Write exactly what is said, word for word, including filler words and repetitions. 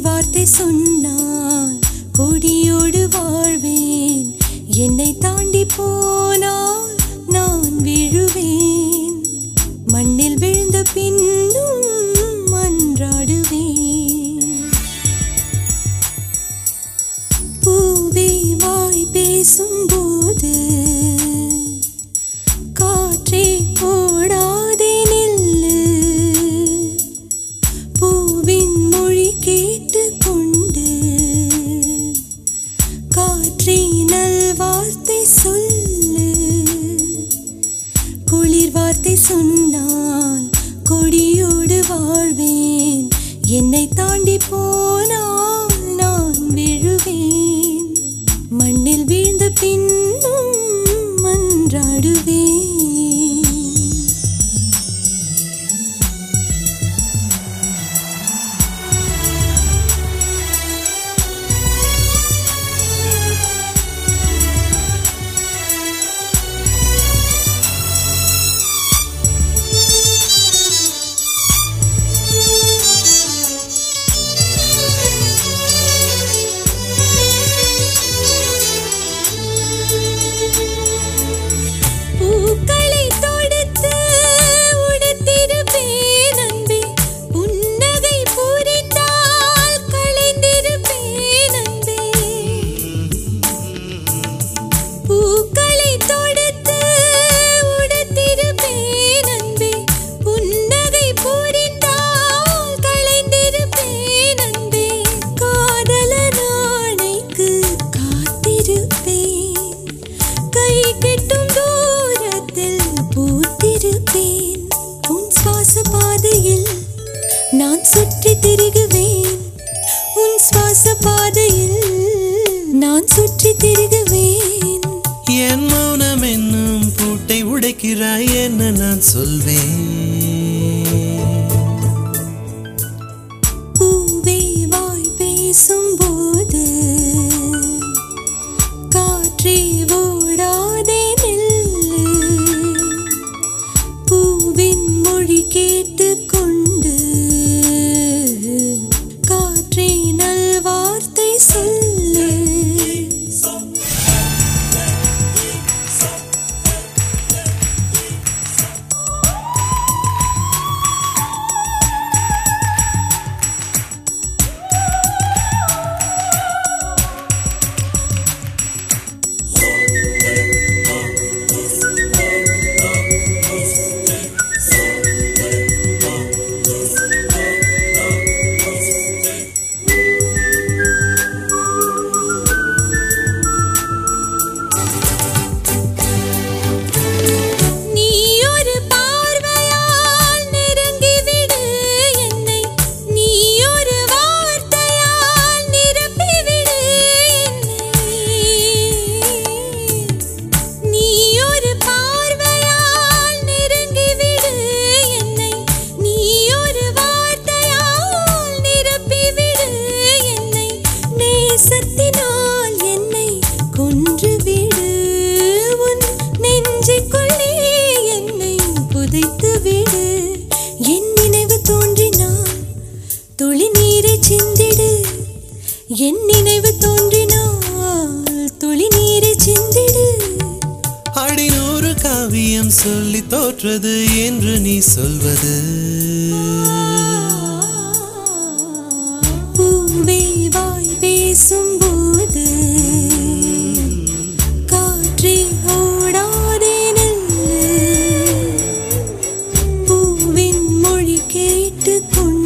வார்த்தை சொன்னால் கொடியோடு வாழ்வேன். என்னை தாண்டி போனால் நான் விழுவேன். மண்ணில் விழுந்த பின்னும் மன்றாடுவேன். பூவே வாய் பேசும்போது காற்றே போடாதே நில்லு. பூவின் மொழி கேட்டு கொண்டு காற்றே நல் வார்த்தை சொல்லு. குளிர் வார்த்தை சொன்னால் கொடியோடு வாழ்வேன். என்னை தாண்டி போனால் நான் விழுவேன். மண்ணில் வீழ்ந்த பின்னும் மன்றாடுவேன். நான் சுற்றி திரிகுவேன். உன் சுவாச பாதையில் நான் சுற்றி திரிகுவேன். என் மௌனம் என்னும் பூட்டை உடைக்கிறாய் என்ன நான் சொல்வேன். பூவே வாய் பேசும்போது காற்றே ஓடாதே நில்லு. பூவின் மொழி கேட்டு கொண்டு காற்றே நல் வார்த்தை சொல்லு. என் நினைவு தோன்றினால் துளி நீரை சிந்திடு. அடிநூறு காவியம் சொல்லி தோற்றது என்று நீ சொல்வது. பூவே வாய் பேசும்போது காற்றே ஓடாதே நில்லு. பூவின் மொழி கேட்டு கொண்டு